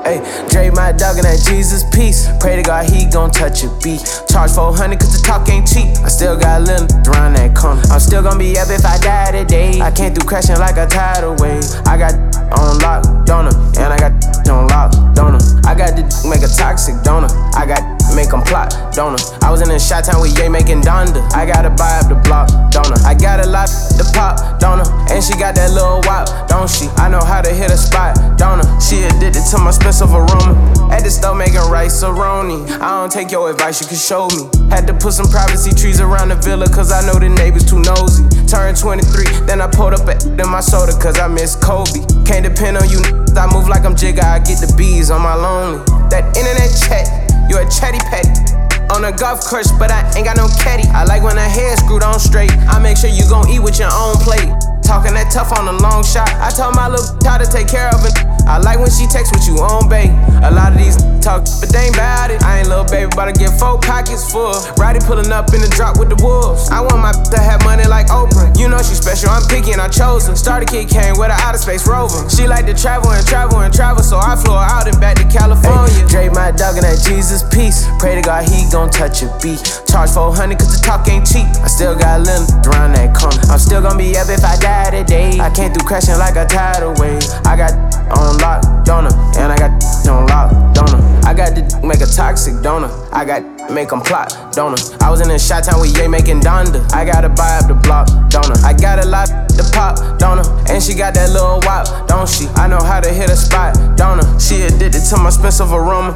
Ayy, Dre my dog and that Jesus peace. Pray to God he gon' touch a beat. Charge 400 cause the talk ain't cheap. I still got a little around that corner. I'm still gon' be up if I die today. I came through crashing like a tidal wave. I got on lock, donor, and I got on lock, donor. I got to make a toxic donor. I got make 'em plot, donor. I was in the shot town with Ye making Donda. I gotta buy up the block, donor. I got a lot to pop, donor. And she got that little wop, don't she? I know how to hit a spot, donor. She addicted to my expensive aroma. At the store making rice aroni. I don't take your advice, you can show me. Had to put some privacy trees around the villa, cause I know the neighbors too nosy. Turned 23, then I pulled up in my soda, cause I miss Kobe. Can't depend on you, I move like I'm Jigga, I get the bees on my lonely. That internet chat, you a chatty patty. On a golf course, but I ain't got no caddy. I like when the hair screwed on straight. I make sure you gon' eat with your own plate. Talking that tough on the long shot. I told my little how to take care of it. I like when she texts with you on bait. A lot of these talk, but they ain't bout it. I ain't little baby, but I get 4 pockets full. Roddy pulling up in the drop with the wolves. I want my to have money like Oprah. You know she special, I'm picky and I chose her. Starter kid came with an outer space rover. She like to travel and travel and travel, so I flew her out and back to California. Ay, Dre my dog and that Jesus peace. Pray to God he gon' touch a beat. Charge 400 cause the talk ain't cheap. I still got a little around that corner. I'm still gon' be up if I die today. I came through crashing like a tidal wave. I got on lock, donor, and I got on lock, donor. I got to make a toxic donor. I got make 'em plot, donor. I was in the shot town with Ye making Donda. I gotta buy up the block, donor. I got a lot to pop, donor. And she got that little wop, don't she? I know how to hit a spot, donor. She addicted to my expensive aroma.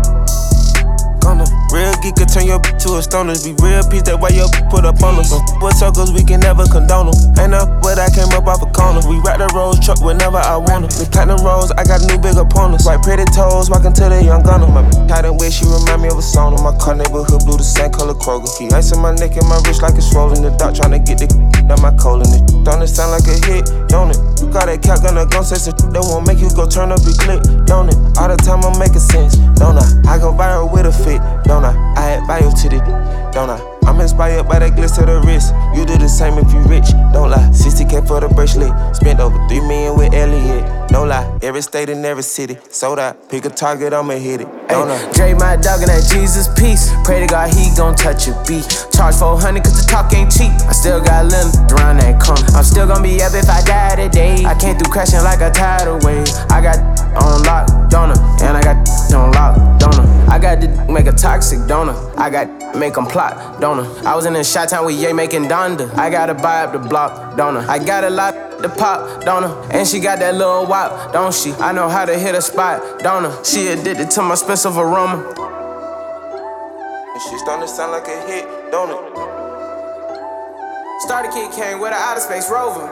Real geek could turn your to a stoner. Be real peace, that why your put up on us. What circles we can never condone them. Ain't no but I came up off a corner. We ride the roads truck whenever I want them. The platinum rolls, I got new big opponents. White pretty toes, walking to the young gunner. My tight and wet, she remind me of a sauna. My car neighborhood blue, the same color Kroger. Keep ice in my neck and my wrist like it's swollen. The doc tryna get the down my colon. It don't it sound like a hit, don't it? You got that cat gonna go say some that won't make you go turn up your click, don't it? All the time I'm making sense, don't I? I go viral with a fit, don't I? I add value to the don't I? I'm inspired by that glitz to the wrist. You do the same if you rich, don't lie. 60K for the bracelet. Spent over 3 million with Elliot. No lie, every state and every city. Sold out, pick a target, I'ma hit it. Don't I? Dre my dog and that Jesus peace. Pray to God he gon' touch a beat. Charge 400 cause the talk ain't cheap. I still got a little around that corner. I'm still gon' be up if I die today. I came through crashing like a tidal wave. I got on lock, donor, and I got on lock, donor. I got to make a toxic donor. I got make 'em plot, donor. I was in the shot town with Ye making Donda. I gotta buy up the block, donor. I got a lot to pop, donor. And she got that little wop, don't she? I know how to hit a spot, donor. She addicted to my expensive aroma. And she starting to sound like a hit, don't it? Starter kid came with an outer space rover.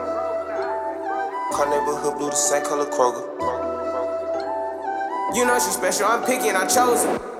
Car neighborhood blue, the same color Kroger. You know she special, I'm picky and I chose her.